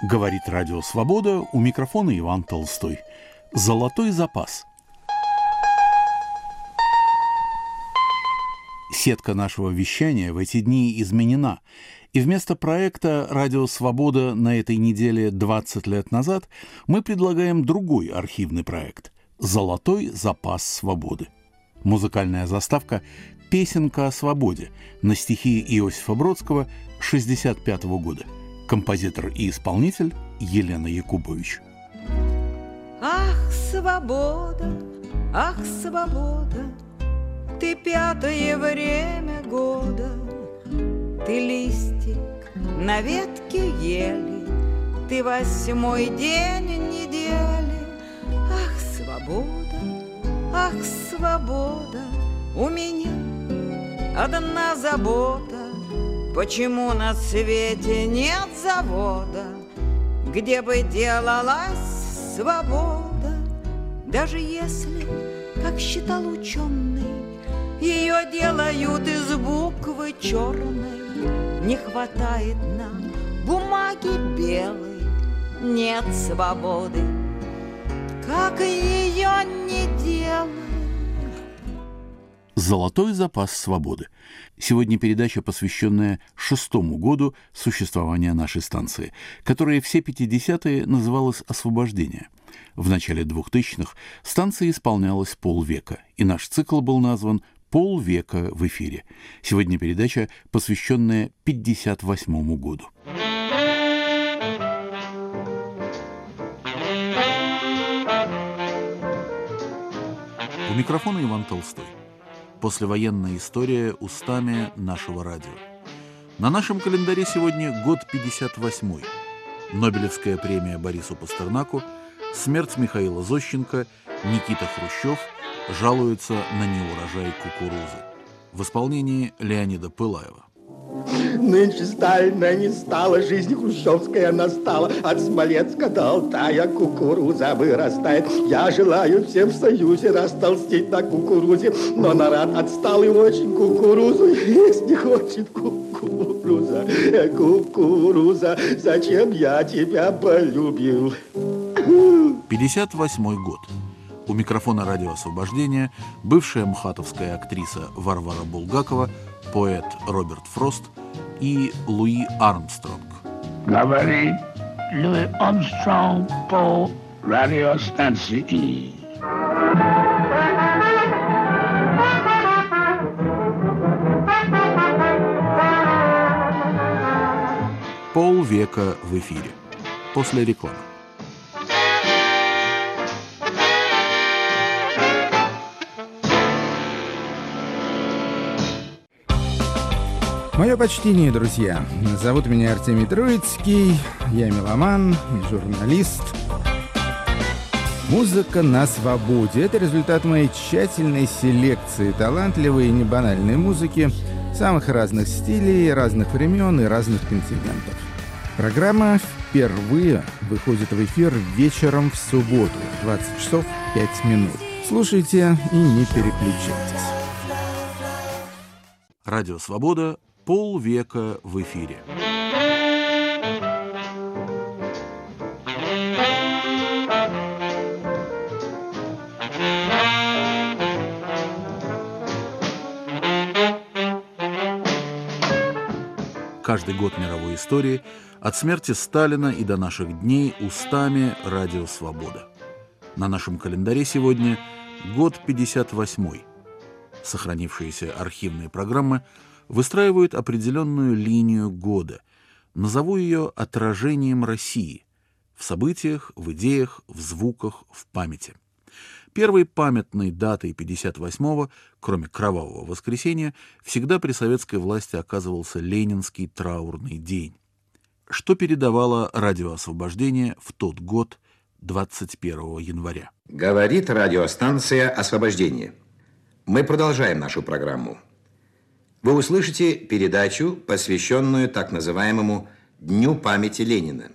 Говорит Радио Свобода, у микрофона Иван Толстой. Золотой запас. Сетка нашего вещания в эти дни изменена, и вместо проекта «Радио Свобода» на этой неделе 20 лет назад мы предлагаем другой архивный проект «Золотой запас свободы». Музыкальная заставка «Песенка о свободе» на стихи Иосифа Бродского 1965 года. Композитор и исполнитель Елена Якубович. Ах, свобода, ах, свобода, ты пятое время года, ты листик на ветке ели, ты 8-й день недели. Ах, свобода, у меня одна забота. Почему на свете нет завода, где бы делалась свобода? Даже если, как считал ученый, ее делают из буквы черной, не хватает нам бумаги белой, нет свободы, как ее не делать. «Золотой запас свободы». Сегодня передача, посвященная 6-му году существования нашей станции, которая все 50-е называлась «Освобождение». В начале 2000-х станция исполнялась полвека, и наш цикл был назван «Полвека в эфире». Сегодня передача, посвященная 58-му году. У микрофона Иван Толстой. Послевоенная история устами нашего радио. На нашем календаре сегодня год 58-й. Нобелевская премия Борису Пастернаку, смерть Михаила Зощенко, Никита Хрущев жалуется на неурожай кукурузы. В исполнении Леонида Пылаева. Нынче Сталина не стало, жизнь хрущевская настала. От Смоленска до Алтая кукуруза вырастает. Я желаю всем в Союзе растолстеть на кукурузе, но народ отсталый очень, кукурузу есть не хочет. Кукуруза, кукуруза, зачем я тебя полюбил? 58-й год. У микрофона «Радио Освобождение» бывшая мхатовская актриса Варвара Булгакова, поэт Роберт Фрост и Луи Армстронг. Говорит Луи Армстронг по радиостанции. Полвека в эфире. После рекламы. Мое почтение, друзья. Зовут меня Артемий Троицкий, я меломан и журналист. Музыка на свободе – это результат моей тщательной селекции талантливой и небанальной музыки самых разных стилей, разных времен и разных континентов. Программа впервые выходит в эфир вечером в субботу, 20 часов 5 минут. Слушайте и не переключайтесь. Радио «Свобода». Полвека в эфире. Каждый год мировой истории, от смерти Сталина и до наших дней, устами «Радио Свобода». На нашем календаре сегодня год 58-й. Сохранившиеся архивные программы выстраивают определенную линию года. Назову ее отражением России в событиях, в идеях, в звуках, в памяти. Первой памятной датой 58-го, кроме Кровавого воскресенья, всегда при советской власти оказывался Ленинский траурный день. Что передавало Радио Освобождение в тот год, 21 января? Говорит радиостанция «Освобождение». Мы продолжаем нашу программу. Вы услышите передачу, посвященную так называемому Дню памяти Ленина.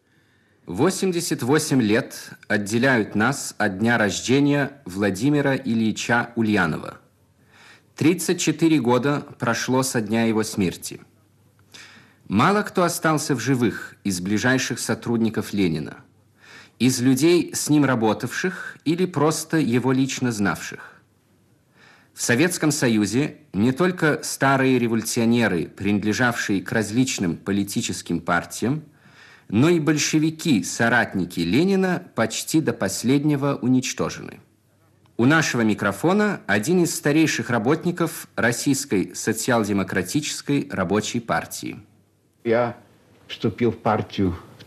88 лет отделяют нас от дня рождения Владимира Ильича Ульянова. 34 года прошло со дня его смерти. Мало кто остался в живых из ближайших сотрудников Ленина, из людей, с ним работавших или просто его лично знавших. В Советском Союзе не только старые революционеры, принадлежавшие к различным политическим партиям, но и большевики, соратники Ленина, почти до последнего уничтожены. У нашего микрофона один из старейших работников Российской социал-демократической рабочей партии. Я вступил в партию в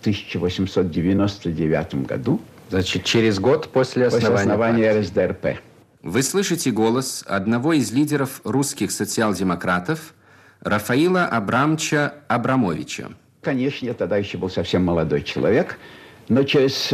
1899 году. Значит, через год после основания РСДРП. Вы слышите голос одного из лидеров русских социал-демократов Рафаила Абрамовича Абрамовича. Конечно, я тогда еще был совсем молодой человек, но через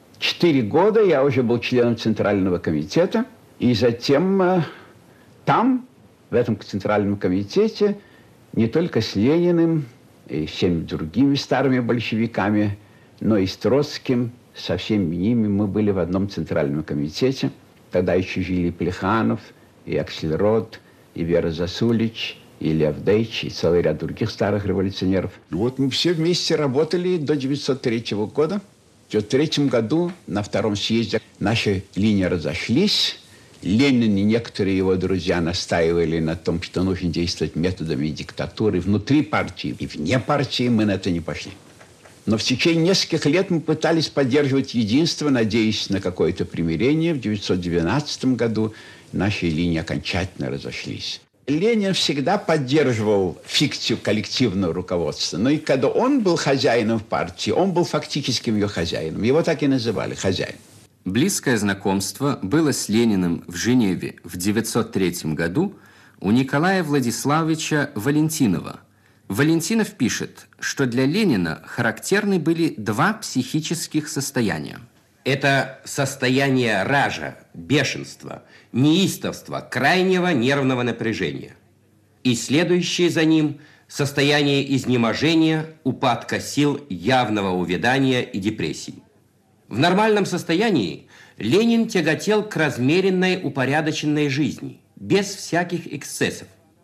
4 года я уже был членом Центрального комитета, и затем там, в этом Центральном комитете, не только с Лениным и всеми другими старыми большевиками, но и с Троцким, со всеми ними мы были в одном Центральном комитете. Тогда еще жили Плеханов, и Аксельрод, и Вера Засулич, и Лев Дейч, и целый ряд других старых революционеров. Вот мы все вместе работали до 1903 года. В 1903 году на втором съезде наши линии разошлись. Ленин и некоторые его друзья настаивали на том, что нужно действовать методами диктатуры внутри партии и вне партии. Мы на это не пошли. Но в течение нескольких лет мы пытались поддерживать единство, надеясь на какое-то примирение. В 1912 году наши линии окончательно разошлись. Ленин всегда поддерживал фикцию коллективного руководства. Но и когда он был хозяином в партии, он был фактическим ее хозяином. Его так и называли – хозяин. Близкое знакомство было с Лениным в Женеве в 1903 году у Николая Владиславовича Валентинова. Валентинов пишет, что для Ленина характерны были два психических состояния. Это состояние ража, бешенства, неистовства, крайнего нервного напряжения. И следующее за ним состояние изнеможения, упадка сил, явного увядания и депрессии. В нормальном состоянии Ленин тяготел к размеренной, упорядоченной жизни, без всяких эксцессов.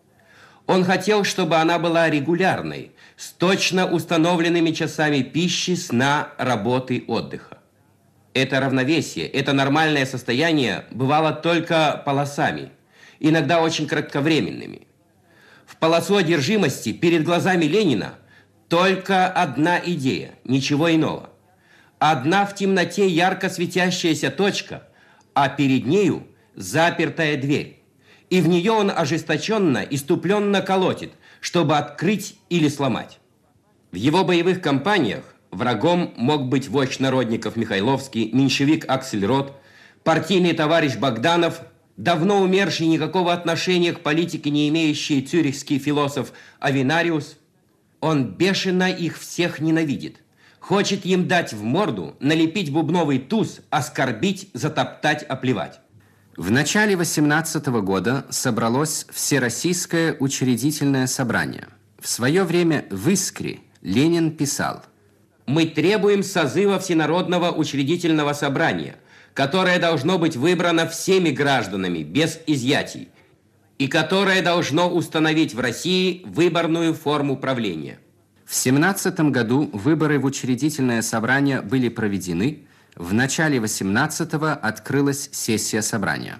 Он хотел, чтобы она была регулярной, с точно установленными часами пищи, сна, работы, отдыха. Это равновесие, это нормальное состояние бывало только полосами, иногда очень кратковременными. В полосу одержимости перед глазами Ленина только одна идея, ничего иного. Одна в темноте ярко светящаяся точка, а перед нею запертая дверь. И в нее он ожесточенно, иступленно колотит, чтобы открыть или сломать. В его боевых кампаниях врагом мог быть вождь народников Михайловский, меньшевик Аксельрод, партийный товарищ Богданов, давно умерший, никакого отношения к политике не имеющий цюрихский философ Авенариус. Он бешено их всех ненавидит. Хочет им дать в морду, налепить бубновый туз, оскорбить, затоптать, оплевать. В начале 18 года собралось Всероссийское учредительное собрание. В свое время в «Искре» Ленин писал: «Мы требуем созыва Всенародного учредительного собрания, которое должно быть выбрано всеми гражданами без изъятий и которое должно установить в России выборную форму правления». В 17 году выборы в учредительное собрание были проведены. В начале 18-го открылась сессия собрания.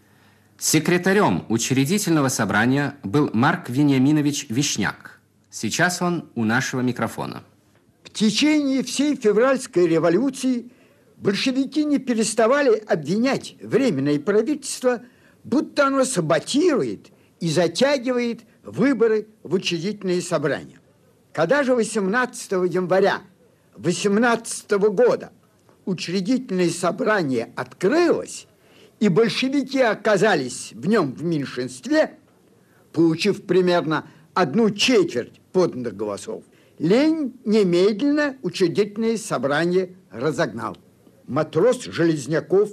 Секретарем учредительного собрания был Марк Вениаминович Вишняк. Сейчас он у нашего микрофона. В течение всей февральской революции большевики не переставали обвинять Временное правительство, будто оно саботирует и затягивает выборы в учредительные собрания. Когда же 18 января 18 года учредительное собрание открылось, и большевики оказались в нем в меньшинстве, получив примерно 1/4 поданных голосов, Ленин немедленно учредительное собрание разогнал. Матрос Железняков,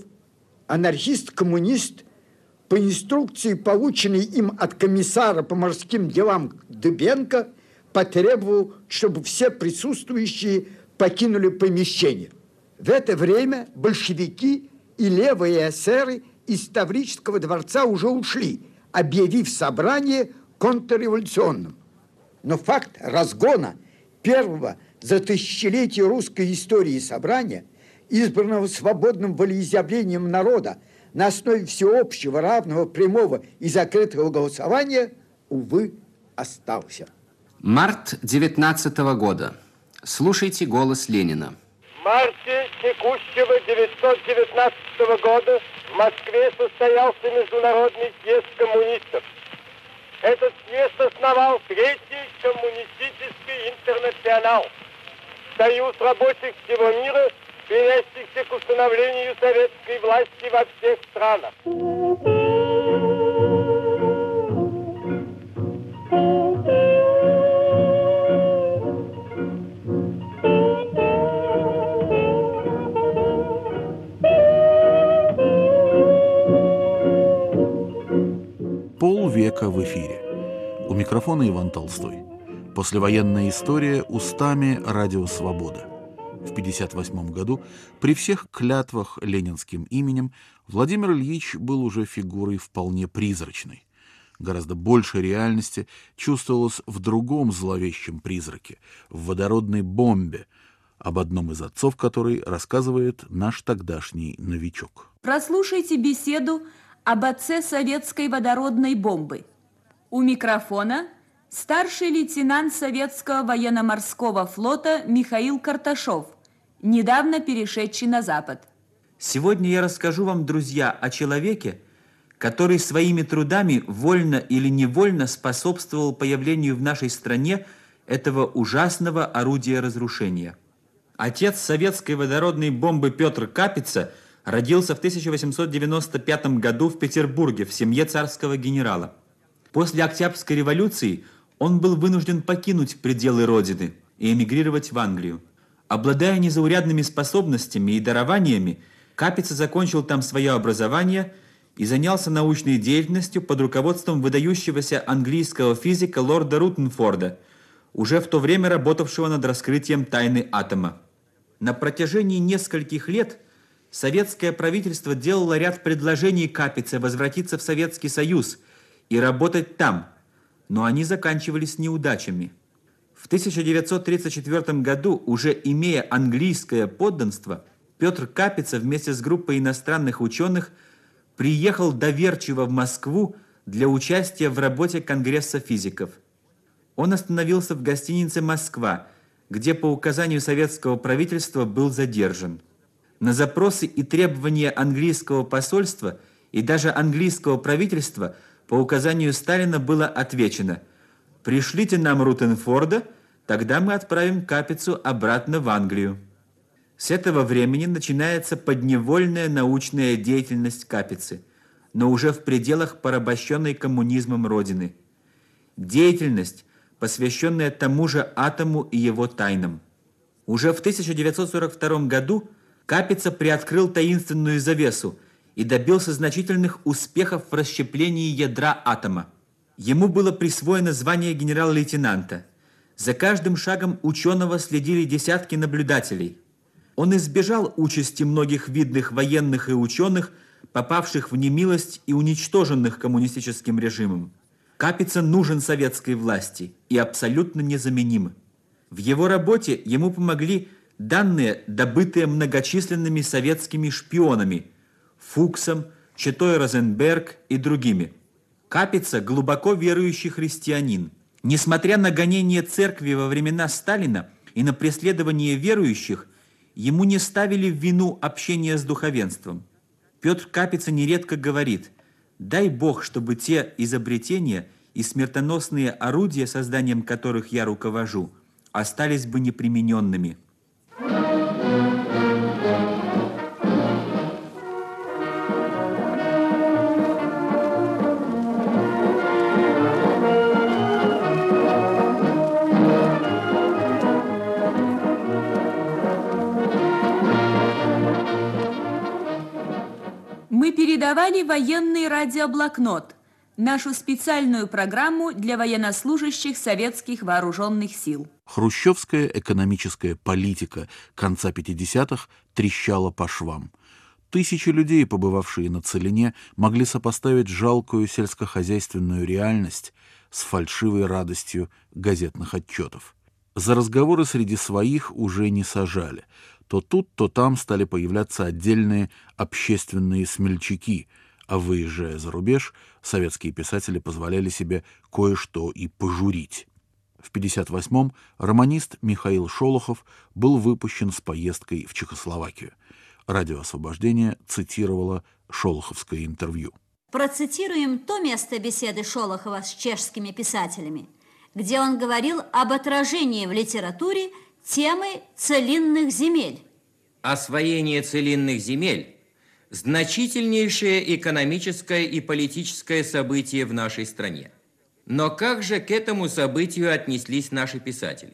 анархист-коммунист, по инструкции, полученной им от комиссара по морским делам Дыбенко, потребовал, чтобы все присутствующие покинули помещение. В это время большевики и левые эсеры из Таврического дворца уже ушли, объявив собрание контрреволюционным. Но факт разгона первого за тысячелетие русской истории собрания, избранного свободным волеизъявлением народа на основе всеобщего, равного, прямого и закрытого голосования, увы, остался. Март 19 года. Слушайте голос Ленина. В марте текущего 1919 года в Москве состоялся международный съезд коммунистов. Этот съезд основал Третий коммунистический интернационал, союз рабочих всего мира, стремящихся к установлению советской власти во всех странах. Полвека в эфире. У микрофона Иван Толстой. Послевоенная история устами Радио Свобода. В 1958 году при всех клятвах ленинским именем Владимир Ильич был уже фигурой вполне призрачной. Гораздо больше реальности чувствовалось в другом зловещем призраке, в водородной бомбе, об одном из отцов которой рассказывает наш тогдашний новичок. Прослушайте беседу об отце советской водородной бомбы. У микрофона старший лейтенант советского военно-морского флота Михаил Карташов, недавно перешедший на Запад. Сегодня я расскажу вам, друзья, о человеке, который своими трудами, вольно или невольно, способствовал появлению в нашей стране этого ужасного орудия разрушения. Отец советской водородной бомбы Петр Капица родился в 1895 году в Петербурге в семье царского генерала. После Октябрьской революции он был вынужден покинуть пределы родины и эмигрировать в Англию. Обладая незаурядными способностями и дарованиями, Капица закончил там свое образование и занялся научной деятельностью под руководством выдающегося английского физика лорда Рутенфорда, уже в то время работавшего над раскрытием тайны атома. На протяжении нескольких лет советское правительство делало ряд предложений Капице возвратиться в Советский Союз и работать там, но они заканчивались неудачами. В 1934 году, уже имея английское подданство, Петр Капица вместе с группой иностранных ученых приехал доверчиво в Москву для участия в работе Конгресса физиков. Он остановился в гостинице «Москва», где по указанию советского правительства был задержан. На запросы и требования английского посольства и даже английского правительства по указанию Сталина было отвечено: «Пришлите нам Рутенфорда, тогда мы отправим Капицу обратно в Англию». С этого времени начинается подневольная научная деятельность Капицы, но уже в пределах порабощенной коммунизмом Родины. Деятельность, посвященная тому же атому и его тайнам. Уже в 1942 году Капица приоткрыл таинственную завесу и добился значительных успехов в расщеплении ядра атома. Ему было присвоено звание генерал-лейтенанта. За каждым шагом ученого следили десятки наблюдателей. Он избежал участи многих видных военных и ученых, попавших в немилость и уничтоженных коммунистическим режимом. Капица нужен советской власти и абсолютно незаменим. В его работе ему помогли данные, добытые многочисленными советскими шпионами Фуксом, Четой Розенберг и другими. Капица – глубоко верующий христианин. Несмотря на гонение церкви во времена Сталина и на преследование верующих, ему не ставили в вину общение с духовенством. Петр Капица нередко говорит: «Дай Бог, чтобы те изобретения и смертоносные орудия, созданием которых я руковожу, остались бы непримененными». Мы передавали военный радиоблокнот, нашу специальную программу для военнослужащих советских вооруженных сил. Хрущевская экономическая политика конца 50-х трещала по швам. Тысячи людей, побывавшие на Целине, могли сопоставить жалкую сельскохозяйственную реальность с фальшивой радостью газетных отчетов. За разговоры среди своих уже не сажали. То тут, то там стали появляться отдельные общественные смельчаки, а выезжая за рубеж, советские писатели позволяли себе кое-что и пожурить. В 1958-м романист Михаил Шолохов был выпущен с поездкой в Чехословакию. Радио «Освобождение» цитировало шолоховское интервью. Процитируем то место беседы Шолохова с чешскими писателями, где он говорил об отражении в литературе темы целинных земель. Освоение целинных земель – значительнейшее экономическое и политическое событие в нашей стране. Но как же к этому событию отнеслись наши писатели?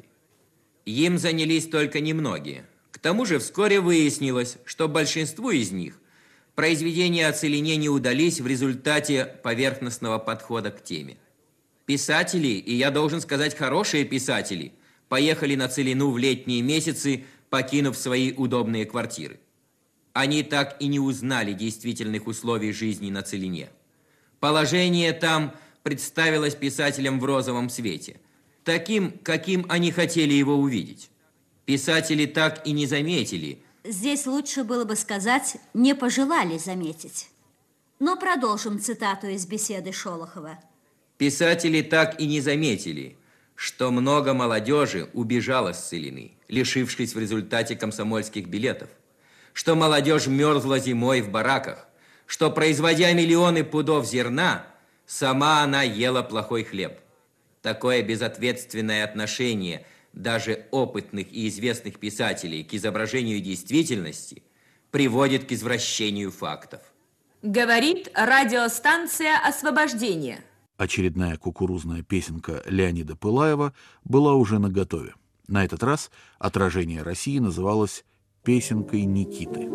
Им занялись только немногие. К тому же вскоре выяснилось, что большинству из них произведения о целине не удались в результате поверхностного подхода к теме. Писатели, и я должен сказать, хорошие писатели, поехали на целину в летние месяцы, покинув свои удобные квартиры. Они так и не узнали действительных условий жизни на целине. Положение там представилось писателям в розовом свете, таким, каким они хотели его увидеть. Писатели так и не заметили. Здесь лучше было бы сказать, не пожелали заметить. Но продолжим цитату из беседы Шолохова. Писатели так и не заметили, что много молодежи убежало с целины, лишившись в результате комсомольских билетов, что молодежь мерзла зимой в бараках, что, производя миллионы пудов зерна, сама она ела плохой хлеб. Такое безответственное отношение даже опытных и известных писателей к изображению действительности приводит к извращению фактов. Говорит радиостанция «Освобождение». Очередная кукурузная песенка Леонида Пылаева была уже наготове. На этот раз отражение России называлось «Песенкой Никиты».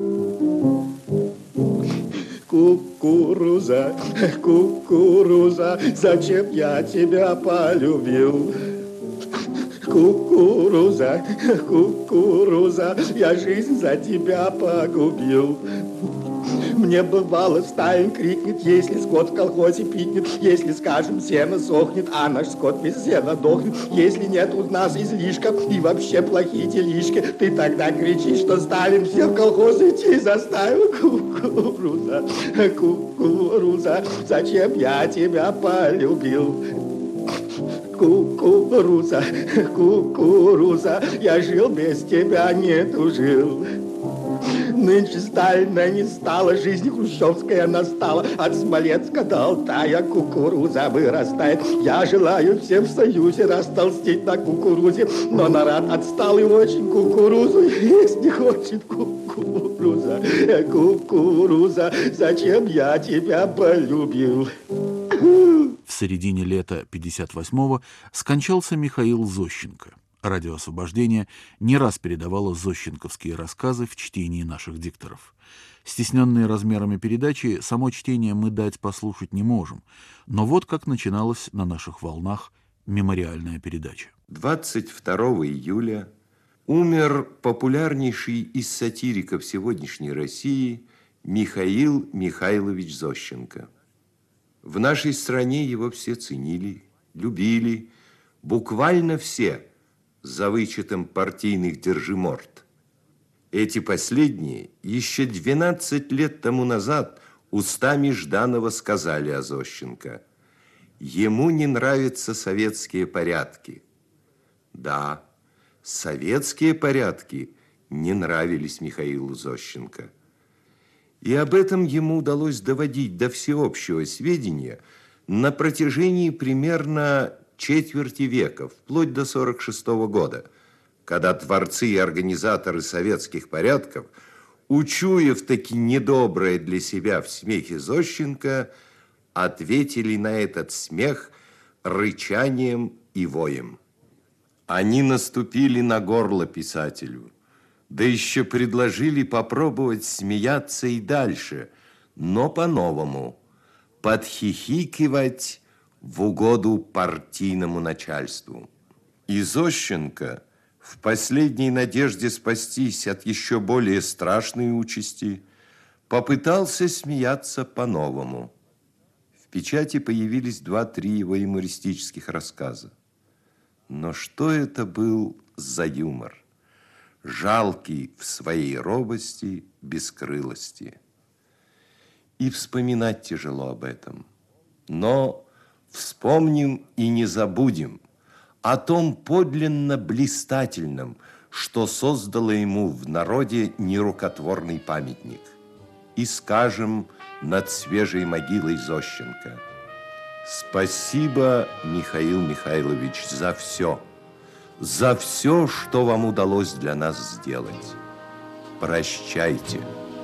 Кукуруза, кукуруза, зачем я тебя полюбил? Кукуруза, кукуруза, я жизнь за тебя погубил. Мне бывало, стаем крикнет, если скот в колхозе пикнет, если, скажем, сено сохнет, а наш скот без сена дохнет. Если нет у нас излишка и вообще плохие делишки, ты тогда кричишь, что Сталин все в колхоз идти заставил. Кукуруза, кукуруза, зачем я тебя полюбил? Кукуруза, кукуруза, я жил без тебя, не тужил. Нынче Сталина не стало, жизнь хрущевская настала. От Смоленска до Алтая кукуруза вырастает. Я желаю всем в Союзе растолстеть на кукурузе, но народ отсталый очень, кукурузу есть не хочет. Кукуруза, кукуруза, зачем я тебя полюбил? В середине лета 1958-го скончался Михаил Зощенко. Радио «Освобождение» не раз передавало зощенковские рассказы в чтении наших дикторов. Стесненные размерами передачи, само чтение мы дать послушать не можем. Но вот как начиналась на наших волнах мемориальная передача. 22 июля умер популярнейший из сатириков сегодняшней России Михаил Михайлович Зощенко. В нашей стране его все ценили, любили, буквально все, за вычетом партийных держиморд. Эти последние еще 12 лет тому назад устами Жданова сказали о Зощенко: ему не нравятся советские порядки. Да, советские порядки не нравились Михаилу Зощенко. И об этом ему удалось доводить до всеобщего сведения на протяжении примерно четверти века, вплоть до 1946 года, когда творцы и организаторы советских порядков, учуяв таки недоброе для себя в смехе Зощенко, ответили на этот смех рычанием и воем. Они наступили на горло писателю, да еще предложили попробовать смеяться и дальше, но по-новому, подхихикивать в угоду партийному начальству. И Зощенко, в последней надежде спастись от еще более страшной участи, попытался смеяться по-новому. В печати появились 2-3 его юмористических рассказа. Но что это был за юмор? Жалкий в своей робости, бескрылости. И вспоминать тяжело об этом. Но вспомним и не забудем о том подлинно блистательном, что создало ему в народе нерукотворный памятник. И скажем над свежей могилой Зощенко: спасибо, Михаил Михайлович, за все, что вам удалось для нас сделать. Прощайте.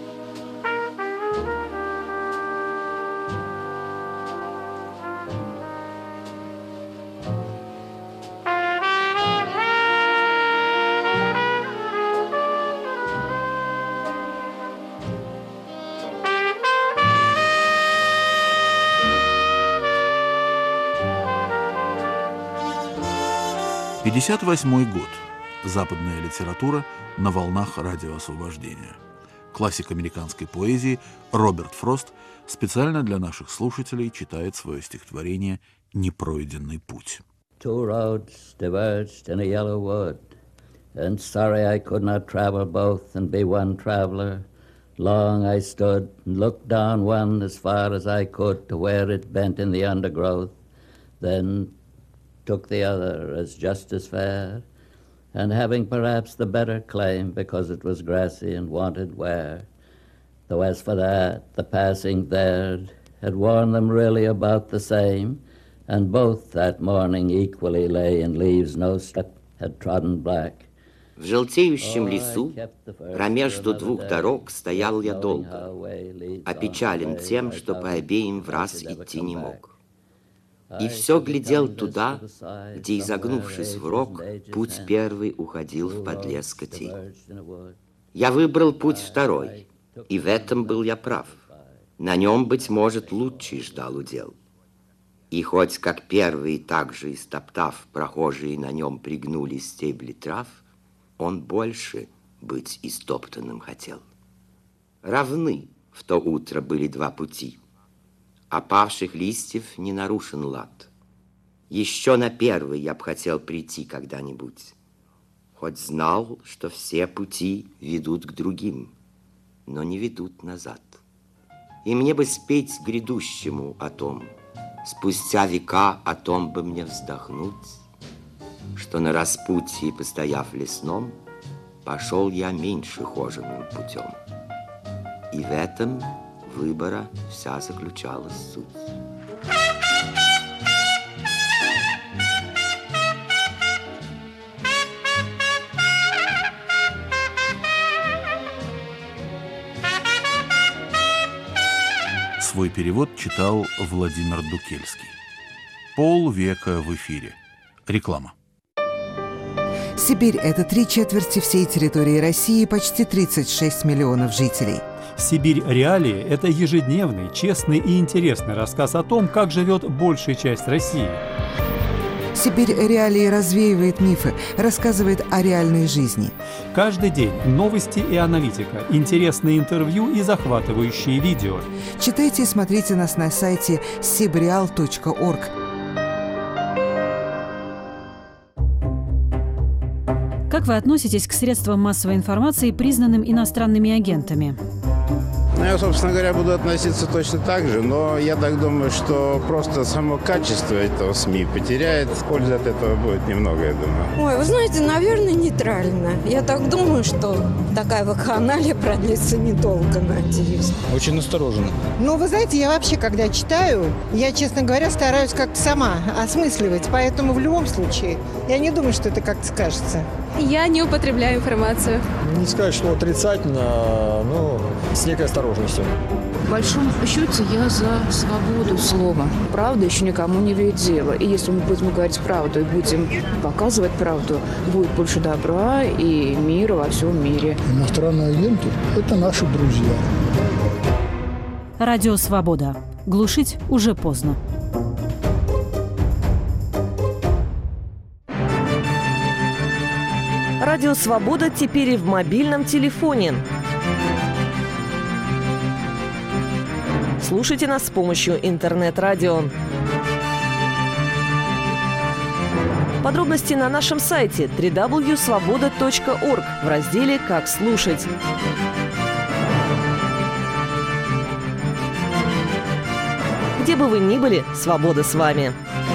— 58-й год. Западная литература на волнах радио «Освобождение». Классик американской поэзии Роберт Фрост специально для наших слушателей читает свое стихотворение «Непройденный путь». Two roads diverged in a yellow wood, and sorry I could not travel both and be one traveler. Long I stood and looked down one as far as I could to where it bent in the undergrowth, then took the other as just as fair, and having perhaps the better claim because it was grassy and wanted wear. Though as for that, the passing there had worn them really about the same, and both that morning equally lay in leaves no step had trodden black. В желтеющем лесу, промежду двух дорог, стоял я долго, опечален тем, что по обеим враз идти не мог. И все глядел туда, где, изогнувшись в рог, путь первый уходил в подлеск скотей. Я выбрал путь второй, и в этом был я прав. На нем, быть может, лучший ждал удел. И хоть, как первый, так же истоптав, прохожие на нем пригнули стебли трав, он больше быть истоптанным хотел. Равны в то утро были два пути. Опавших листьев не нарушен лад. Еще на первый я б хотел прийти когда-нибудь, хоть знал, что все пути ведут к другим, но не ведут назад. И мне бы спеть грядущему о том, спустя века о том бы мне вздохнуть, что на распутье, постояв лесном, пошел я меньше хоженым путем. И в этом выбора вся заключалась суть. Свой перевод читал Владимир Дукельский. Полвека в эфире. Реклама. Сибирь – это 3/4 всей территории России, почти 36 миллионов жителей. «Сибирь. Реалии» – это ежедневный, честный и интересный рассказ о том, как живет большая часть России. «Сибирь. Реалии» развеивает мифы, рассказывает о реальной жизни. Каждый день новости и аналитика, интересные интервью и захватывающие видео. Читайте и смотрите нас на сайте sibreal.org. Как вы относитесь к средствам массовой информации, признанным иностранными агентами? Я, собственно говоря, буду относиться точно так же, но я так думаю, что просто само качество этого СМИ потеряет. Пользы от этого будет немного, я думаю. Ой, вы знаете, наверное, нейтрально. Я так думаю, что такая вакханалия продлится недолго, надеюсь. Очень настороженно. Ну, вы знаете, я вообще, когда читаю, я, честно говоря, стараюсь как-то сама осмысливать, поэтому в любом случае я не думаю, что это как-то скажется. Я не употребляю информацию. Не сказать, что отрицательно, но с некой осторожностью. В большом счете я за свободу слова. Правда еще никому не имеет дела. И если мы будем говорить правду и будем показывать правду, будет больше добра и мира во всем мире. Иностранные агенты – это наши друзья. Радио «Свобода». Глушить уже поздно. Радио «Свобода» теперь и в мобильном телефоне. Слушайте нас с помощью интернет-радио. Подробности на нашем сайте www.svoboda.org в разделе «Как слушать». Где бы вы ни были, свобода с вами.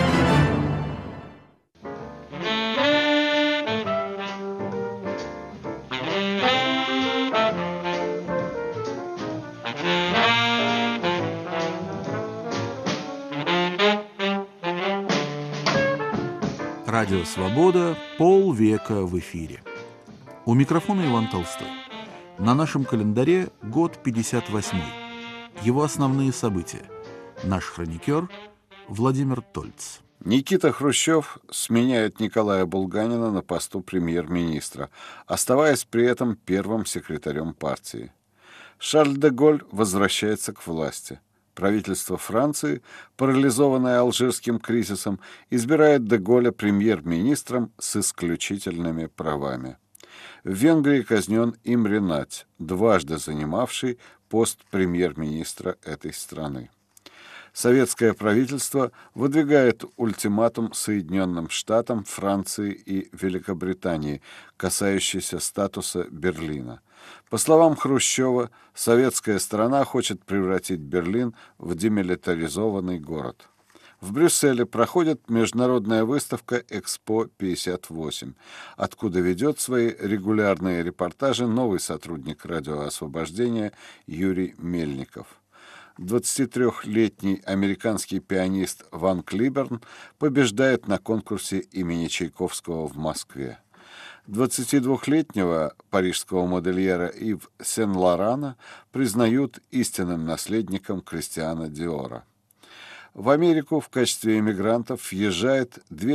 Радио «Свобода» полвека в эфире. У микрофона Иван Толстой. На нашем календаре год 58-й. Его основные события. Наш хроникер Владимир Тольц. Никита Хрущев сменяет Николая Булганина на посту премьер-министра, оставаясь при этом первым секретарем партии. Шарль де Голль возвращается к власти. Правительство Франции, парализованное Алжирским кризисом, избирает де Голля премьер-министром с исключительными правами. В Венгрии казнен Имре Надь, дважды занимавший пост премьер-министра этой страны. Советское правительство выдвигает ультиматум Соединенным Штатам, Франции и Великобритании, касающийся статуса Берлина. По словам Хрущева, советская страна хочет превратить Берлин в демилитаризованный город. В Брюсселе проходит международная выставка «Экспо-58», откуда ведет свои регулярные репортажи новый сотрудник «Радио Освобождения» Юрий Мельников. 23-летний американский пианист Ван Клиберн побеждает на конкурсе имени Чайковского в Москве. 22-летнего парижского модельера Ив Сен-Лорана признают истинным наследником Кристиана Диора. В Америку в качестве эмигрантов въезжает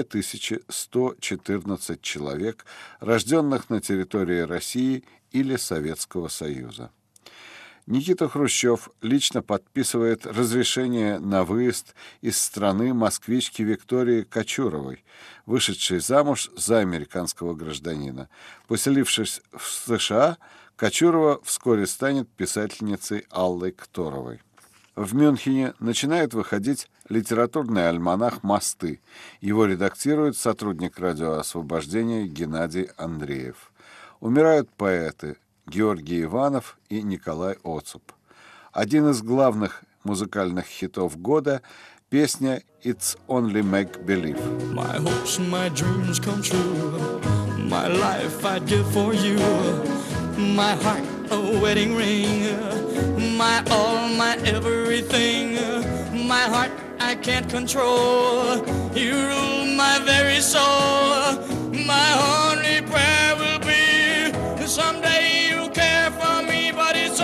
2114 человек, рожденных на территории России или Советского Союза. Никита Хрущев лично подписывает разрешение на выезд из страны москвички Виктории Кочуровой, вышедшей замуж за американского гражданина. Поселившись в США, Кочурова вскоре станет писательницей Аллой Кторовой. В Мюнхене начинает выходить литературный альманах «Мосты». Его редактирует сотрудник «Радио Освобождения» Геннадий Андреев. Умирают поэты Георгий Иванов и Николай Оцуп. Один из главных музыкальных хитов года – песня «It's Only Make Believe». My hopes, my dreams come true. My life I'd give for you. My heart, a wedding ring. My all, my everything. My heart, I can't control. You rule my very soul. My only prayer will be someday you'll care for me, but it's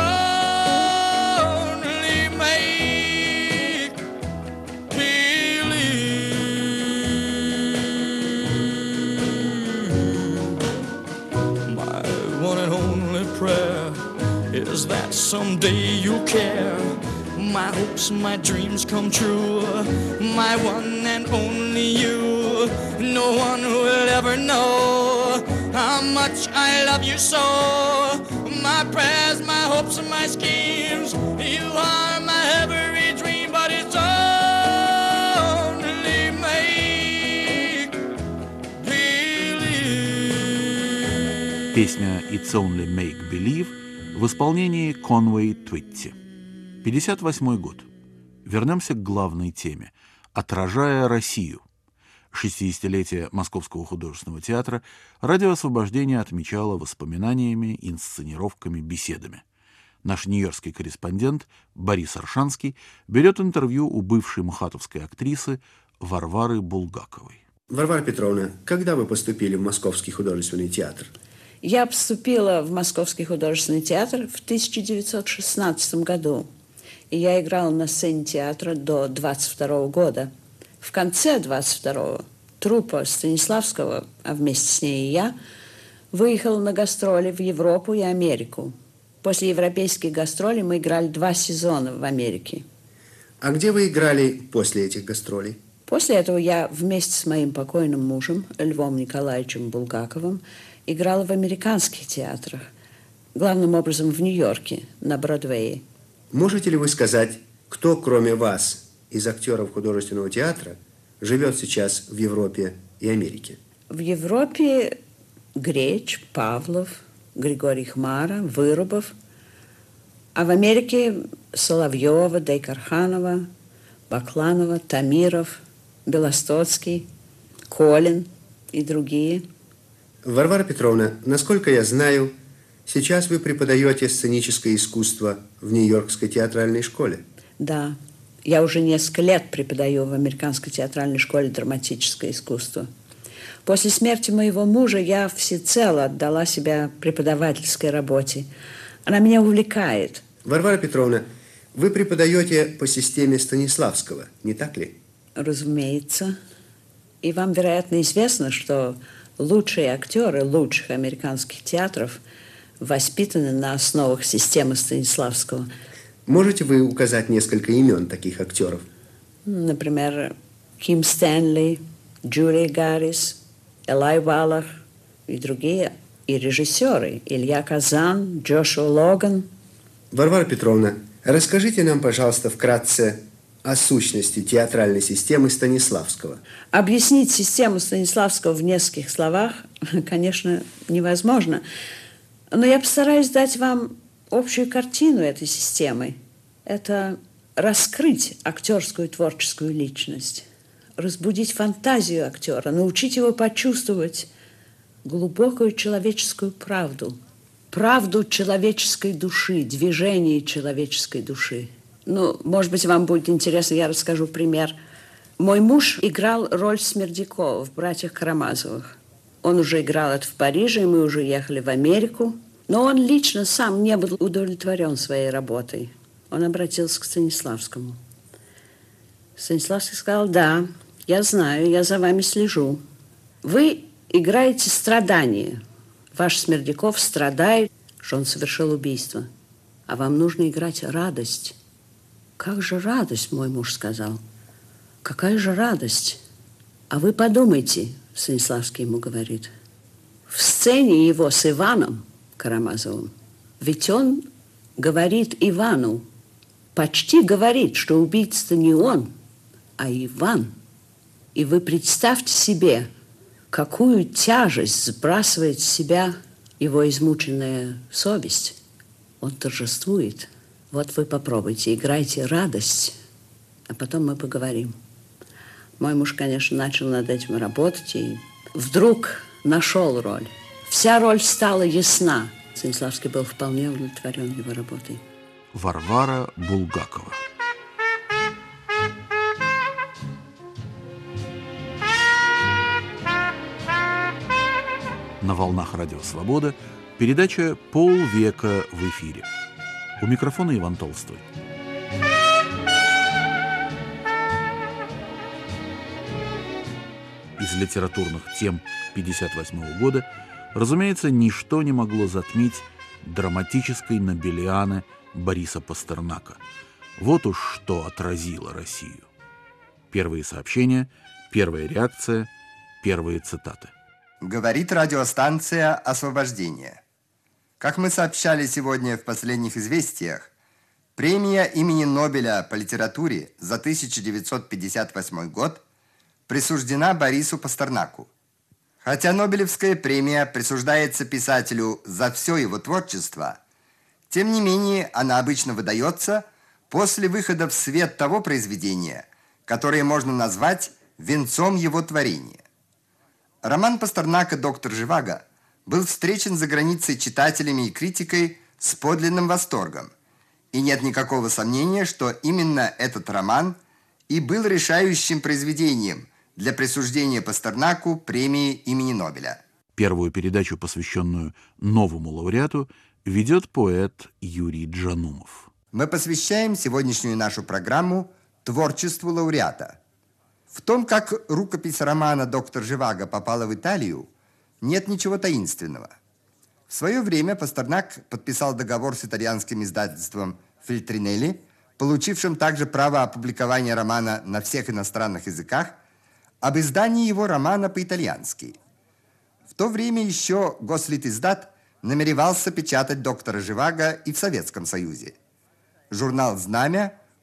only make believe. My one and only prayer is that someday you'll care. My hopes, my dreams come true. My one and only you. No one will ever know how much I love you so. My prayers, my hopes, and my schemes. You are my every dream, but it's only make believe. Песня «It's Only Make Believe» в исполнении Конвей Твитти. 58-й год. Вернемся к главной теме. «Отражая Россию». 60-летие Московского художественного театра «Радио Освобождения» отмечало воспоминаниями, инсценировками, беседами. Наш нью-йоркский корреспондент Борис Аршанский берет интервью у бывшей мухатовской актрисы Варвары Булгаковой. Варвара Петровна, когда вы поступили в Московский художественный театр? Я поступила в Московский художественный театр в 1916 году. И я играла на сцене театра до 22 года. В конце 22-го труппа Станиславского, а вместе с ней и я, выехала на гастроли в Европу и Америку. После европейских гастролей мы играли 2 сезона в Америке. А где вы играли после этих гастролей? После этого я вместе с моим покойным мужем Львом Николаевичем Булгаковым играла в американских театрах, главным образом в Нью-Йорке, на Бродвее. Можете ли вы сказать, Кто, кроме вас, из актеров художественного театра, живет сейчас в Европе и Америке? В Европе Греч, Павлов, Григорий Хмара, Вырубов. А в Америке Соловьева, Дейкарханова, Бакланова, Тамиров, Белостоцкий, Колин и другие. Варвара Петровна, насколько я знаю, сейчас вы преподаете сценическое искусство в Нью-Йоркской театральной школе. Да, я уже несколько лет преподаю в Американской театральной школе драматическое искусство. После смерти моего мужа я всецело отдала себя преподавательской работе. Она меня увлекает. Варвара Петровна, вы преподаете по системе Станиславского, не так ли? Разумеется. И вам, вероятно, известно, что лучшие актеры лучших американских театров воспитаны на основах системы Станиславского. Можете вы указать несколько имен таких актеров? Например, Ким Стэнли, Джулия Гаррис, Элай Валах и другие. И режиссеры Илья Казан, Джошуа Логан. Варвара Петровна, расскажите нам, пожалуйста, вкратце о сущности театральной системы Станиславского. Объяснить систему Станиславского в нескольких словах, конечно, невозможно. Но я постараюсь дать вам общую картину этой системы. Это раскрыть актерскую творческую личность, разбудить фантазию актера, научить его почувствовать глубокую человеческую правду, правду человеческой души, движение человеческой души. Ну, может быть, вам будет интересно, я расскажу пример. Мой муж играл роль Смердякова в «Братьях Карамазовых». Он уже играл это в Париже, и мы уже ехали в Америку. Но он лично сам не был удовлетворен своей работой. Он обратился к Станиславскому. Станиславский сказал: да, я знаю, я за вами слежу. Вы играете страдание. Ваш Смердяков страдает, что он совершил убийство. А вам нужно играть радость. Как же радость, мой муж сказал. Какая же радость? А вы подумайте, Станиславский ему говорит. В сцене его с Иваном Карамазовым, ведь он говорит Ивану, почти говорит, что убийца не он, а Иван. И вы представьте себе, какую тяжесть сбрасывает с себя его измученная совесть. Он торжествует. Вот вы попробуйте, играйте радость, а потом мы поговорим. Мой муж, конечно, начал над этим работать и вдруг нашел роль. Вся роль стала ясна. Станиславский был вполне удовлетворен его работой. Варвара Булгакова. На волнах Радио Свобода передача «Полвека в эфире». У микрофона Иван Толстой. Из литературных тем 1958 года, разумеется, ничто не могло затмить драматической нобелианы Бориса Пастернака. Вот уж что отразило Россию. Первые сообщения, первая реакция, первые цитаты. Говорит радиостанция «Освобождение». Как мы сообщали сегодня в последних известиях, премия имени Нобеля по литературе за 1958 год присуждена Борису Пастернаку. Хотя Нобелевская премия присуждается писателю за все его творчество, тем не менее она обычно выдается после выхода в свет того произведения, которое можно назвать венцом его творения. Роман Пастернака «Доктор Живаго» был встречен за границей читателями и критикой с подлинным восторгом, и нет никакого сомнения, что именно этот роман и был решающим произведением для присуждения Пастернаку премии имени Нобеля. Первую передачу, посвященную новому лауреату, ведет поэт Юрий Джанумов. Мы посвящаем сегодняшнюю нашу программу творчеству лауреата. В том, как рукопись романа «Доктор Живаго» попала в Италию, нет ничего таинственного. В свое время Пастернак подписал договор с итальянским издательством «Фельтринелли», получившим также право опубликования романа на всех иностранных языках, об издании его романа по-итальянски. В то время еще Гослитиздат намеревался печатать «Доктора Живаго» и в Советском Союзе. Журнал «Знамя»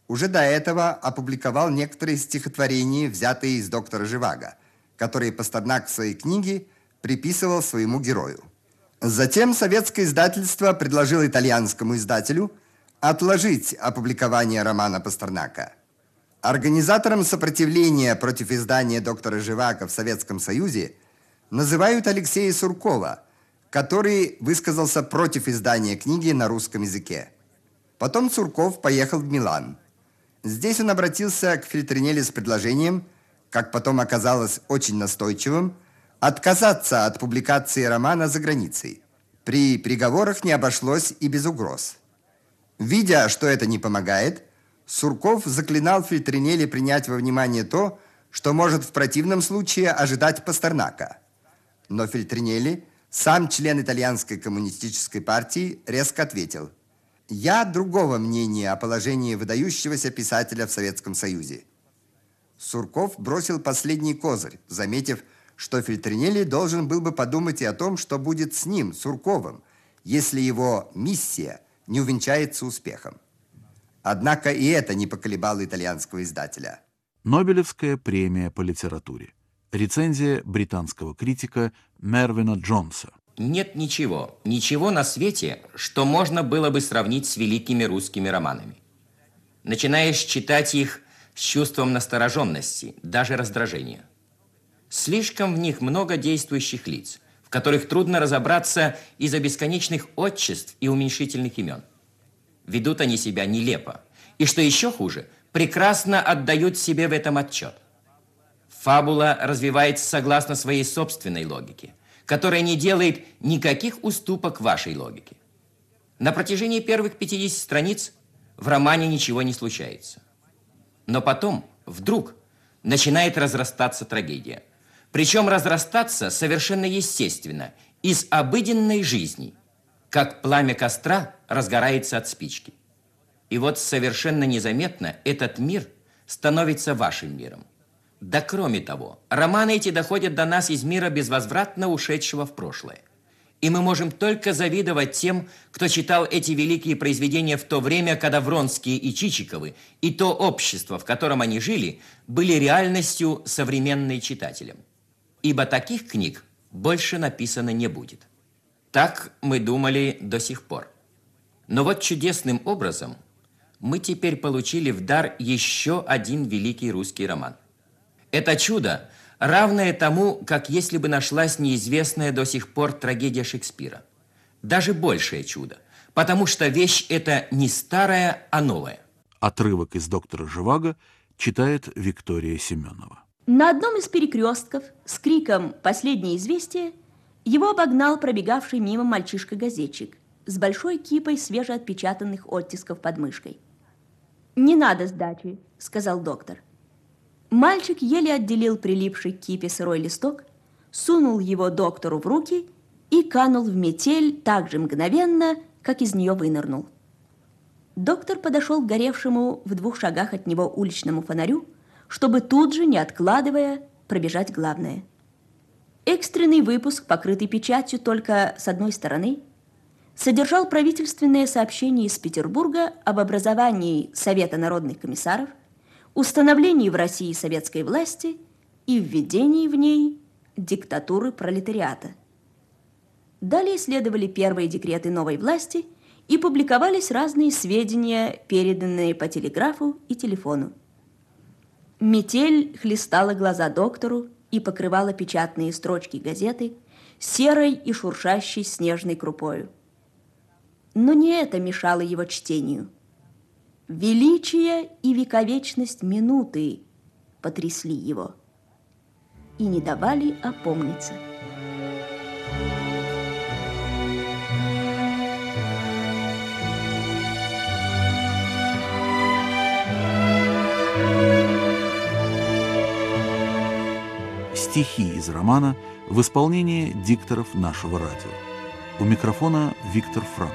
уже до этого опубликовал некоторые стихотворения, взятые из доктора Живаго, которые Пастернак в своей книге приписывал своему герою. Затем советское издательство предложило итальянскому издателю отложить опубликование романа Пастернака. Организатором сопротивления против издания доктора Живаго в Советском Союзе называют Алексея Суркова, который высказался против издания книги на русском языке. Потом Сурков поехал в Милан. Здесь он обратился к Фельтринелли с предложением, как потом оказалось очень настойчивым, отказаться от публикации романа за границей. При приговорах не обошлось и без угроз. Видя, что это не помогает, Сурков заклинал Фельтринелли принять во внимание то, что может в противном случае ожидать Пастернака. Но Фельтринелли, сам член итальянской коммунистической партии, резко ответил: «Я другого мнения о положении выдающегося писателя в Советском Союзе». Сурков бросил последний козырь, заметив, что Фельтринелли должен был бы подумать и о том, что будет с ним, Сурковым, если его миссия не увенчается успехом. Однако и это не поколебало итальянского издателя. Нобелевская премия по литературе. Рецензия британского критика Мервина Джонса. Нет ничего на свете, что можно было бы сравнить с великими русскими романами. Начинаешь читать их с чувством настороженности, даже раздражения. Слишком в них много действующих лиц, в которых трудно разобраться из-за бесконечных отчеств и уменьшительных имен. Ведут они себя нелепо, и, что еще хуже, прекрасно отдают себе в этом отчет. Фабула развивается согласно своей собственной логике, которая не делает никаких уступок вашей логике. На протяжении первых 50 страниц в романе ничего не случается. Но потом, вдруг, начинает разрастаться трагедия. Причем разрастаться совершенно естественно, из обыденной жизни, как пламя костра разгорается от спички. И вот совершенно незаметно этот мир становится вашим миром. Да кроме того, романы эти доходят до нас из мира безвозвратно ушедшего в прошлое. И мы можем только завидовать тем, кто читал эти великие произведения в то время, когда Вронские и Чичиковы и то общество, в котором они жили, были реальностью, современной читателям. Ибо таких книг больше написано не будет. Так мы думали до сих пор. Но вот чудесным образом мы теперь получили в дар еще один великий русский роман. Это чудо, равное тому, как если бы нашлась неизвестная до сих пор трагедия Шекспира. Даже большее чудо, потому что вещь эта не старая, а новая. Отрывок из доктора Живаго читает Виктория Семенова. На одном из перекрестков с криком «Последнее известие» его обогнал пробегавший мимо мальчишка-газетчик с большой кипой свежеотпечатанных оттисков под мышкой. «Не надо сдачи», — сказал доктор. Мальчик еле отделил прилипший к кипе сырой листок, сунул его доктору в руки и канул в метель так же мгновенно, как из нее вынырнул. Доктор подошел к горевшему в 2 шагах от него уличному фонарю, чтобы тут же, не откладывая, пробежать главное. Экстренный выпуск, покрытый печатью только с одной стороны, содержал правительственное сообщение из Петербурга об образовании Совета народных комиссаров, установлении в России советской власти и введении в ней диктатуры пролетариата. Далее следовали первые декреты новой власти и публиковались разные сведения, переданные по телеграфу и телефону. Метель хлестала глаза доктору и покрывала печатные строчки газеты серой и шуршащей снежной крупою. Но не это мешало его чтению. Величие и вековечность минуты потрясли его и не давали опомниться. Стихи из романа в исполнении дикторов нашего радио. У микрофона Виктор Франк.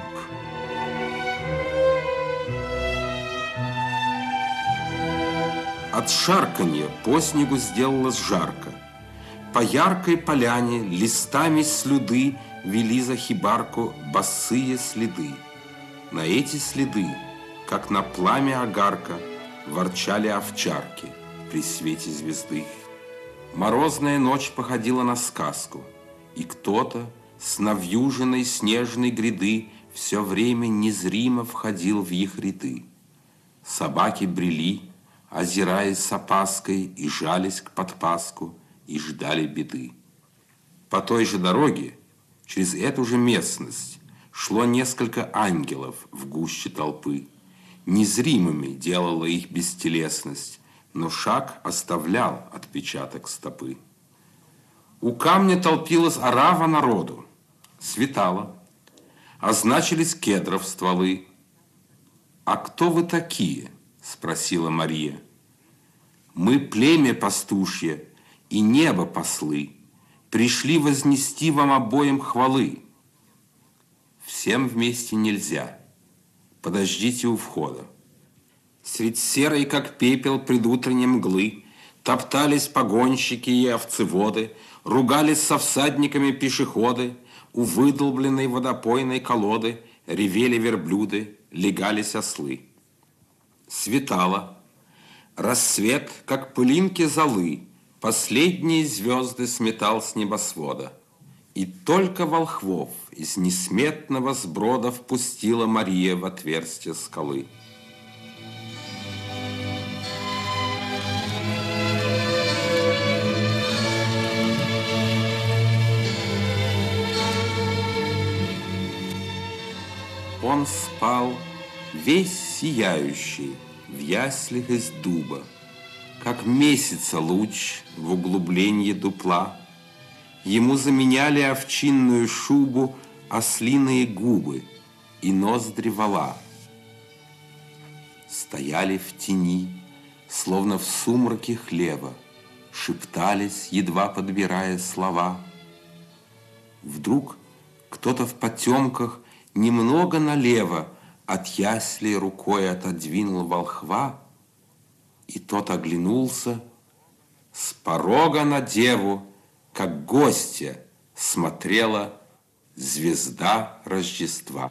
От шарканья по снегу сделалось жарко. По яркой поляне листами слюды вели за хибарку босые следы. На эти следы, как на пламя огарка, ворчали овчарки при свете звезды. Морозная ночь походила на сказку, и кто-то с навьюженной снежной гряды все время незримо входил в их ряды. Собаки брели, озираясь с опаской, и жались к подпаску, и ждали беды. По той же дороге, через эту же местность, шло несколько ангелов в гуще толпы. Незримыми делала их бестелесность, но шаг оставлял отпечаток стопы. У камня толпилась орава народу. Светало, означились кедров стволы. «А кто вы такие?» – спросила Мария. «Мы племя пастушье и небо послы, пришли вознести вам обоим хвалы». «Всем вместе нельзя. Подождите у входа». Средь серой, как пепел предутренней мглы, топтались погонщики и овцеводы, ругались со всадниками пешеходы, у выдолбленной водопойной колоды ревели верблюды, легались ослы. Светало. Рассвет, как пылинки золы, последние звезды сметал с небосвода. И только волхвов из несметного сброда впустила Мария в отверстие скалы. Он спал весь сияющий в яслях из дуба, как месяца луч в углублении дупла. Ему заменяли овчинную шубу ослиные губы и ноздри вола. Стояли в тени, словно в сумраке хлева, шептались, едва подбирая слова. Вдруг кто-то в потемках немного налево от яслей рукой отодвинул волхва, и тот оглянулся. С порога на деву, как гостья, смотрела звезда Рождества.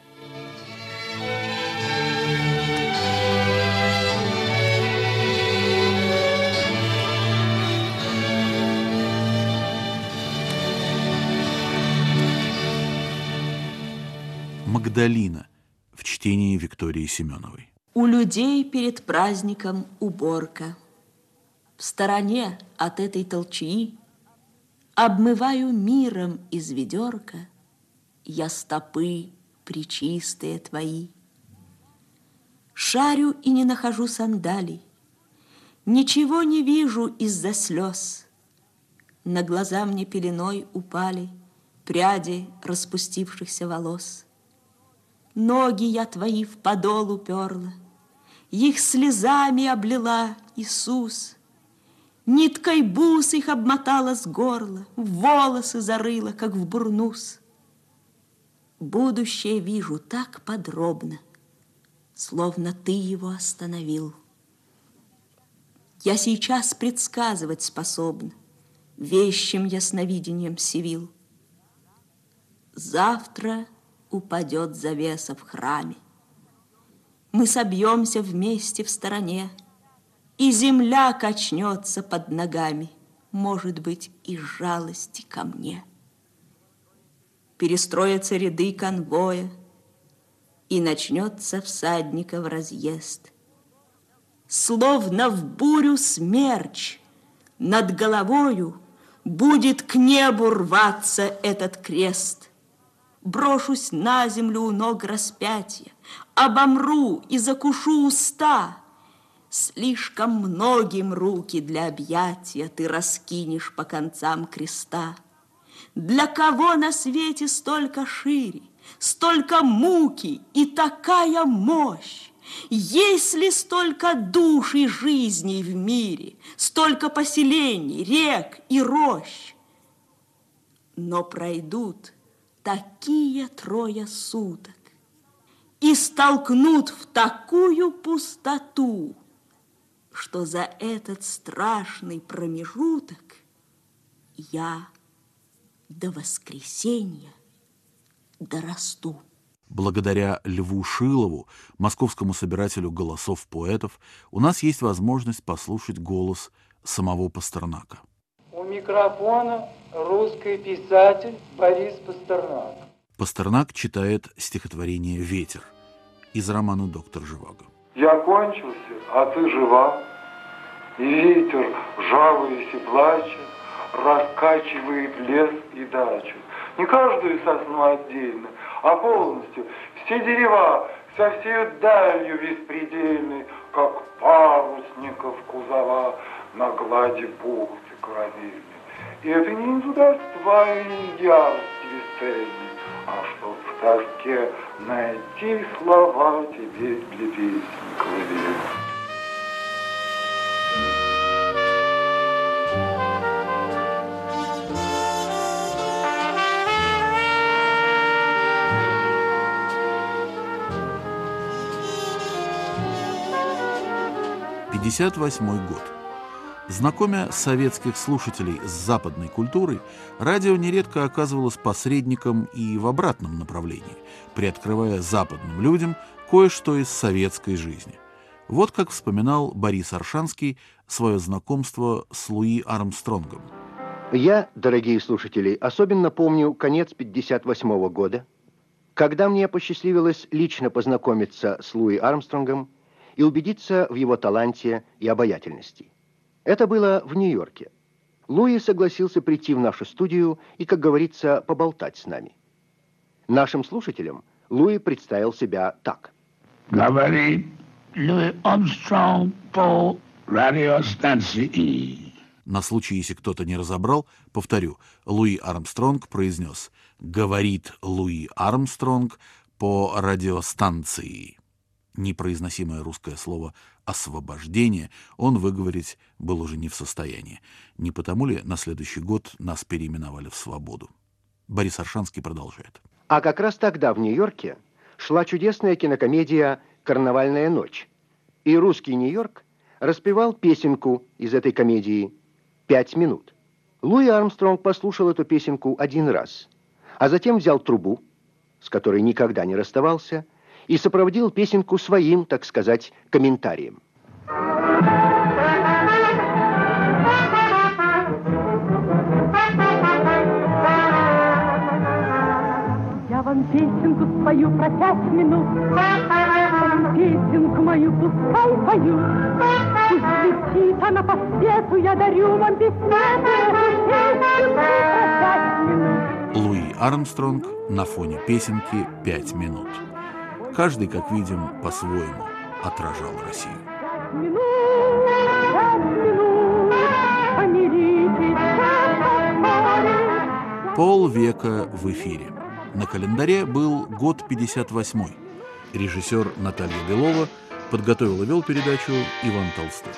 Магдалина в чтении Виктории Семеновой. У людей перед праздником уборка. В стороне от этой толчии обмываю миром из ведерка я стопы пречистые твои. Шарю и не нахожу сандалий, ничего не вижу из-за слез. На глаза мне пеленой упали пряди распустившихся волос. Ноги я твои в подол уперла, их слезами облила, Иисус. Ниткой бус их обмотала с горла, в волосы зарыла, как в бурнус. Будущее вижу так подробно, словно ты его остановил. Я сейчас предсказывать способна вещим ясновидением сивил. Завтра упадет завеса в храме. Мы собьемся вместе в стороне, и земля качнется под ногами, может быть, из жалости ко мне. Перестроятся ряды конвоя, и начнется всадников разъезд. Словно в бурю смерч над головою будет к небу рваться этот крест. Брошусь на землю у ног распятия, обомру и закушу уста. Слишком многим руки для объятия ты раскинешь по концам креста. Для кого на свете столько шире, столько муки и такая мощь? Есть ли столько душ и жизней в мире, столько поселений, рек и рощ? Но пройдут такие 3 суток и столкнут в такую пустоту, что за этот страшный промежуток я до воскресенья дорасту. Благодаря Льву Шилову, московскому собирателю голосов поэтов, у нас есть возможность послушать голос самого Пастернака. У микрофона русский писатель Борис Пастернак. Пастернак читает стихотворение «Ветер» из романа «Доктор Живаго». Я кончился, а ты жива, и ветер, жалуясь и плача, раскачивает лес и дачу. Не каждую сосну отдельно, а полностью все дерева со всей далью беспредельной, как парусников кузова на глади бухты корабельной. И это не туда и не ярость бесцельной, а чтоб в тоске найти слова тебе для песни колыбельной. — 1958 год. Знакомя советских слушателей с западной культурой, радио нередко оказывалось посредником и в обратном направлении, приоткрывая западным людям кое-что из советской жизни. Вот как вспоминал Борис Оршанский свое знакомство с Луи Армстронгом. Я, дорогие слушатели, особенно помню конец 1958 года, когда мне посчастливилось лично познакомиться с Луи Армстронгом и убедиться в его таланте и обаятельности. Это было в Нью-Йорке. Луи согласился прийти в нашу студию и, как говорится, поболтать с нами. Нашим слушателям Луи представил себя так. Говорит Луи Армстронг по радиостанции. На случай, если кто-то не разобрал, повторю, Луи Армстронг произнес «Говорит Луи Армстронг по радиостанции». Непроизносимое русское слово «освобождение» он выговорить был уже не в состоянии. Не потому ли на следующий год нас переименовали в «Свободу»? Борис Оршанский продолжает. А как раз тогда в Нью-Йорке шла чудесная кинокомедия «Карнавальная ночь». И русский Нью-Йорк распевал песенку из этой комедии «5 минут». Луи Армстронг послушал эту песенку один раз, а затем взял трубу, с которой никогда не расставался, и сопроводил песенку своим, так сказать, комментарием. Я вам песенку спою про 5 минут, песенку мою пускай поют. Пусть летит она по свету, я дарю вам бессмертную песенку про 5 минут. Луи Армстронг на фоне песенки «5 минут». Каждый, как видим, по-своему отражал Россию. Полвека в эфире. На календаре был год 58-й. Режиссер Наталья Белова подготовил и вел передачу Иван Толстой.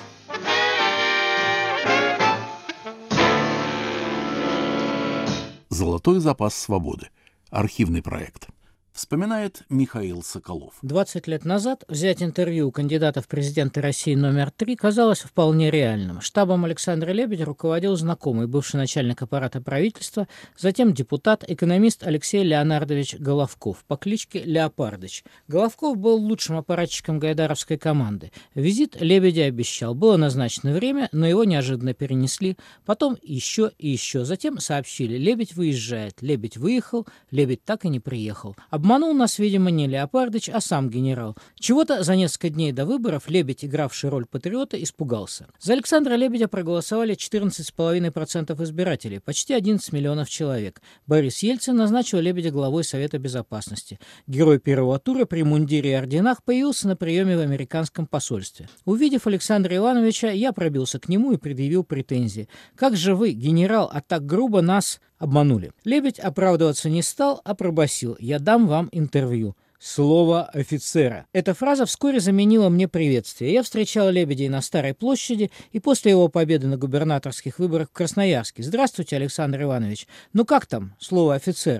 «Золотой запас свободы». Архивный проект. Вспоминает Михаил Соколов. 20 лет назад взять интервью у кандидата в президенты России номер 3 казалось вполне реальным. Штабом Александра Лебедя руководил знакомый, бывший начальник аппарата правительства, затем депутат, экономист Алексей Леонардович Головков по кличке Леопардыч. Головков был лучшим аппаратчиком гайдаровской команды. Визит Лебедя обещал. Было назначено время, но его неожиданно перенесли. Потом еще и еще. Затем сообщили: Лебедь выезжает. Лебедь выехал, Лебедь так и не приехал. Обманул нас, видимо, не Леопардыч, а сам генерал. Чего-то за несколько дней до выборов Лебедь, игравший роль патриота, испугался. За Александра Лебедя проголосовали 14,5% избирателей, почти 11 миллионов человек. Борис Ельцин назначил Лебедя главой Совета Безопасности. Герой первого тура при мундире и орденах появился на приеме в американском посольстве. Увидев Александра Ивановича, я пробился к нему и предъявил претензии. «Как же вы, генерал, а так грубо нас обманули?» Лебедь оправдываться не стал, а пробасил: «Я дам вам интервью». Слово офицера. Эта фраза вскоре заменила мне приветствие. Я встречал Лебедя на Старой площади и после его победы на губернаторских выборах в Красноярске. «Здравствуйте, Александр Иванович. Ну как там слово офицера?» В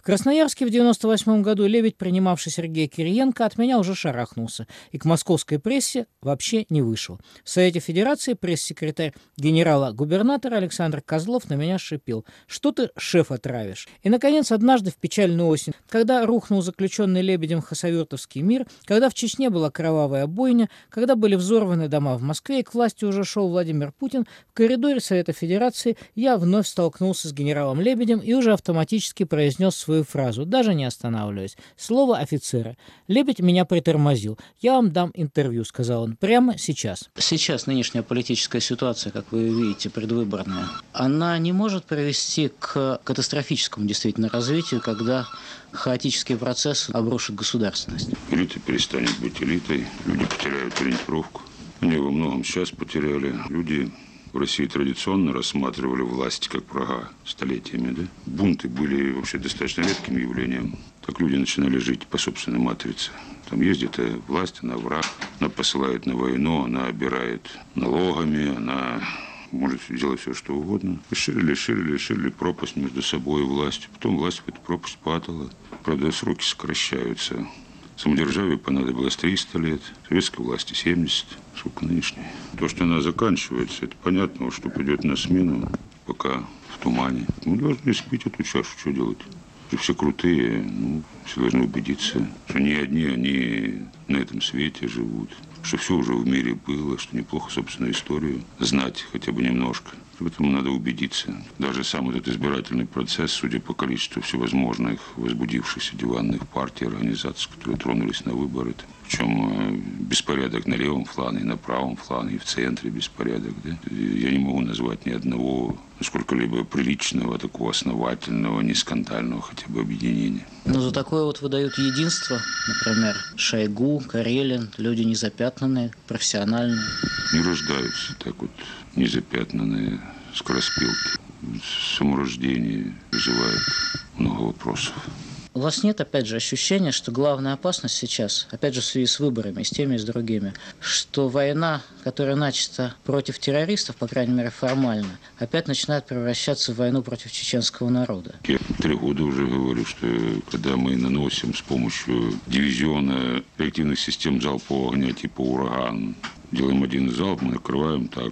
Красноярске в 1998 году Лебедь, принимавший Сергея Кириенко, от меня уже шарахнулся и к московской прессе вообще не вышел. В Совете Федерации пресс-секретарь генерала-губернатора Александр Козлов на меня шипел: «Что ты шефа травишь?» И, наконец, однажды в печальную осень, когда рухнул заключенный Лебедем хасавюртовский мир, когда в Чечне была кровавая бойня, когда были взорваны дома в Москве и к власти уже шел Владимир Путин, в коридоре Совета Федерации я вновь столкнулся с генералом Лебедем и уже автоматически произнес свою фразу, даже не останавливаясь. Слово офицера. Лебедь меня притормозил. «Я вам дам интервью», — сказал он, — «прямо сейчас». Сейчас нынешняя политическая ситуация, как вы видите, предвыборная, она не может привести к катастрофическому действительно развитию, когда хаотические процессы обрушат государственность. Элита перестанет быть элитой, люди потеряют ориентировку. Они во многом сейчас потеряли. Люди в России традиционно рассматривали власть как врага столетиями. Да? Бунты были вообще достаточно редким явлением. Так люди начинали жить по собственной матрице. Там ездит власть, она враг, она посылает на войну, она обирает налогами, она может делать все, что угодно. И ширили пропасть между собой и властью. Потом власть в эту пропасть падала. Правда, сроки сокращаются. Самодержавию понадобилось 300 лет, советской власти 70, сколько нынешней. То, что она заканчивается, это понятно, что придет на смену, пока в тумане. Мы должны испить эту чашу, что делать? Все крутые, все должны убедиться, что не одни они на этом свете живут, что все уже в мире было, что неплохо собственную историю знать хотя бы немножко. В этом надо убедиться. Даже сам этот избирательный процесс, судя по количеству всевозможных возбудившихся диванных партий, организаций, которые тронулись на выборы, причем беспорядок на левом фланге, на правом фланге, и в центре беспорядок. Да? Я не могу назвать ни одного сколько-либо приличного, такого основательного, не скандального хотя бы объединения. Но за такое вот выдают единство, например, Шойгу, Карелин, люди незапятнанные, профессиональные. Не рождаются так вот незапятнанные скороспелки. Саморождение вызывает много вопросов. У вас нет, опять же, ощущения, что главная опасность сейчас, опять же, в связи с выборами, с теми и с другими, что война, которая начата против террористов, по крайней мере, формально, опять начинает превращаться в войну против чеченского народа? Я 3 года уже говорю, что когда мы наносим с помощью дивизиона реактивных систем залпового огня типа «Ураган», делаем один залп, мы накрываем так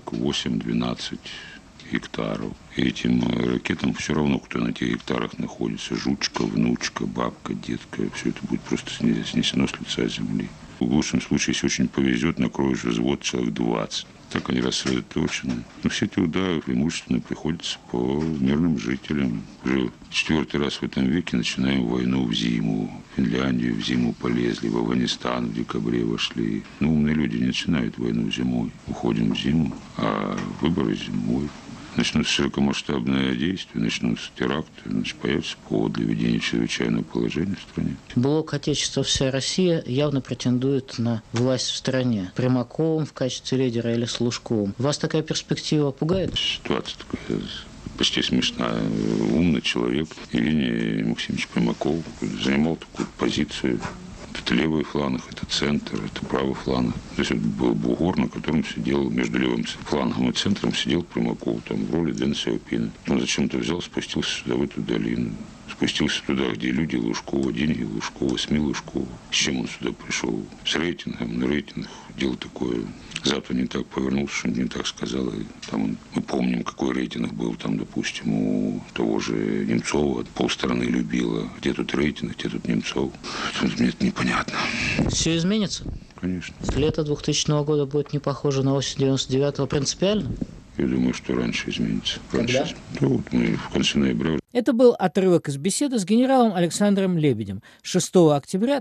8-12 гектаров. И этим ракетам все равно, кто на тех гектарах находится. Жучка, внучка, бабка, детка. Все это будет просто снесено с лица земли. В лучшем случае, если очень повезет, накроешь взвод человек 20. Так они рассредоточены. Но все эти удары преимущественно приходятся по мирным жителям. Уже 4-й раз в этом веке начинаем войну в зиму. В Финляндию в зиму полезли, в Афганистан в декабре вошли. Но умные люди не начинают войну зимой. Уходим в зиму, а выборы зимой. Начнутся широкомасштабные действия, начнутся теракты, значит, появится повод для введения чрезвычайного положения в стране. Блок Отечества «Вся Россия» явно претендует на власть в стране. Примаковым в качестве лидера или с Лужковым. Вас такая перспектива пугает? Ситуация такая почти смешная. Умный человек Евгений Максимович Примаков занимал такую позицию. Это левый фланг, это центр, это правый фланг. То есть это был бугор, на котором сидел, между левым флангом и центром сидел Примаков, там в роли Дэн Сяопина. Он зачем-то взял, спустился сюда, в эту долину. Спустился туда, где люди Лужкова, деньги Лужкова, СМИ Лужкова. С чем он сюда пришел? С рейтингом, на рейтинг. Дело такое. Завтра не так повернулся, что не так сказал. И там мы помним, какой рейтинг был там, допустим, у того же Немцова. Полстраны любила. Где тут рейтинг, где тут Немцов? Мне это непонятно. Все изменится? Конечно. Лето 2000 года будет не похоже на осень 99-го принципиально? Я думаю, что раньше изменится. Раньше. Да, вот мы в конце ноября. Это был отрывок из беседы с генералом Александром Лебедем 6 октября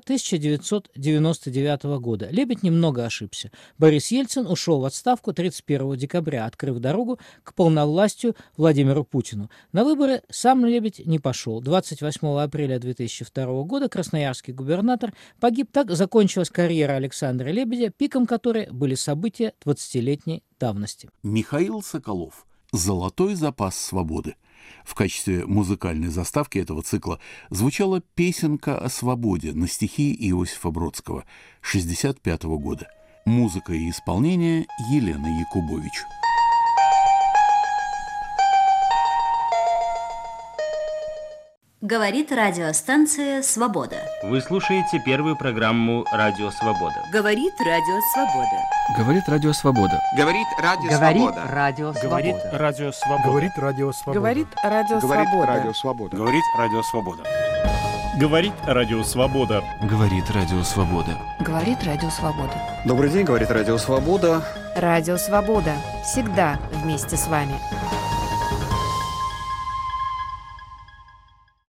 1999 года. Лебедь немного ошибся. Борис Ельцин ушел в отставку 31 декабря, открыв дорогу к полновластию Владимиру Путину. На выборы сам Лебедь не пошел. 28 апреля 2002 года красноярский губернатор погиб. Так закончилась карьера Александра Лебедя, пиком которой были события 20-летней давности. Михаил Соколов. «Золотой запас свободы». В качестве музыкальной заставки этого цикла звучала песенка о свободе на стихи Иосифа Бродского 1965 года. Музыка и исполнение Елены Якубович. Говорит радиостанция «Свобода». Вы слушаете первую программу «Радио Свобода». Говорит Радио Свобода. Говорит Радио Свобода. Говорит Радио Свобода. Говорит Радио Свобода. Говорит Радио Свобода. Говорит Радио Свобода. Говорит Радио Свобода. Говорит Радио Свобода. Говорит Радио Свобода. Говорит Радио Свобода. Добрый день, говорит Радио Свобода. Радио Свобода. Всегда вместе с вами.